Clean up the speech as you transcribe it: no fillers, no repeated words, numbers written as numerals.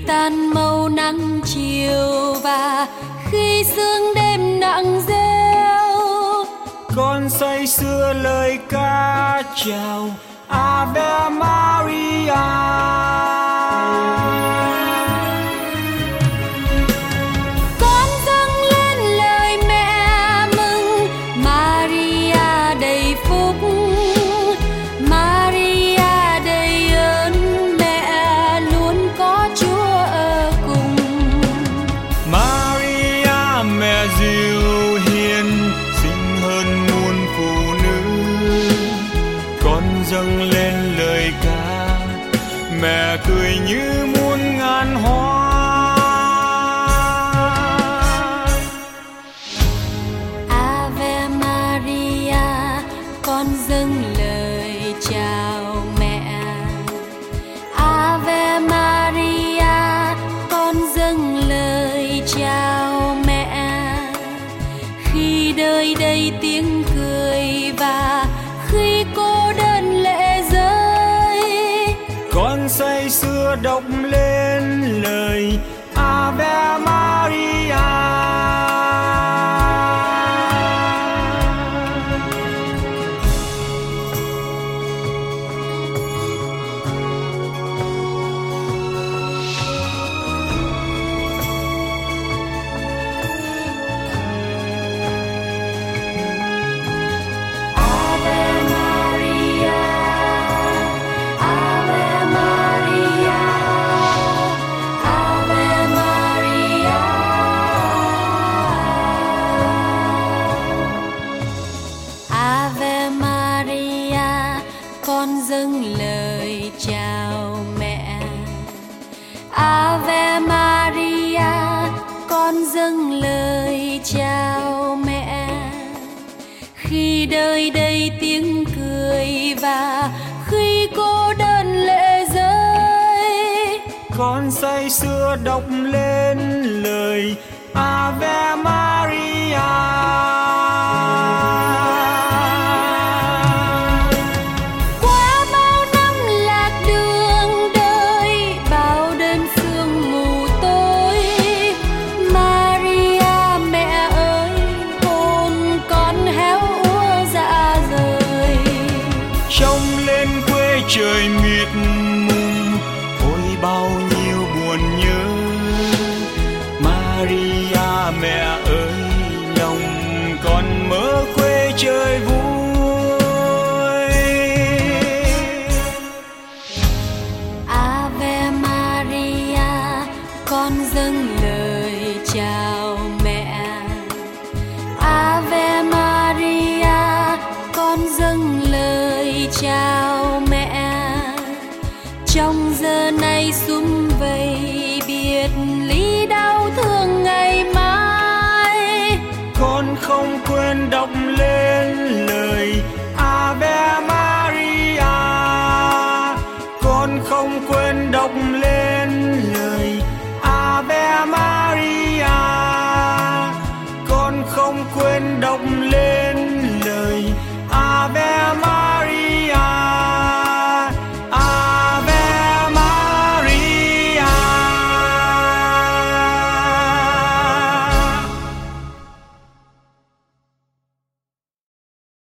tan màu nắng chiều và khi sương đêm nặng rêu, con say sưa lời ca chào Ave Maria. Con dâng lên lời mẹ mừng Maria đầy phúc, Maria đầy ơn, mẹ luôn có Chúa ở cùng. Maria mẹ dịu hiền, xinh hơn muôn phụ nữ. Con dâng lên lời ca, mẹ cười như muôn ngàn hoa. Ave Maria, con dâng lời chào mẹ. Ave Maria, con dâng lời chào mẹ. Khi đời đầy tiếng cười và khi cô đơn lệ rơi, Con say sưa đọc lên lời Ave Maria. Ave Maria, Ave Maria, Ave Maria. Ave Maria, con dâng lời chào mẹ. Ave Maria, con dâng lời chào mẹ. Khi đời đầy tiếng cười và khi cô đơn lệ rơi, Con say sưa đọc lên lời Ave Maria. qua bao năm lạc đường đời, bao đêm sương mù tối, Maria mẹ ơi, hồn con héo úa dạ rời. Trông lên quê trời mịt mùng, ôi bao nhiêu buồn nhớ. Maria mẹ ơi, lòng con mơ quê trời vui. Ave Maria, con dâng lời chào mẹ. Ave Maria, con dâng lời chào mẹ. Trong giờ này sum vầy biệt ly đau thương ngày mai, Con không quên đọc lên